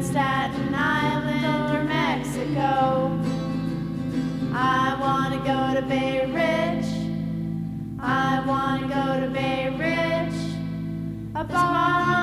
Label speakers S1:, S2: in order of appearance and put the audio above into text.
S1: in Staten Island or Mexico. I wanna go to Bay Ridge. I wanna go to Bay Ridge. A bar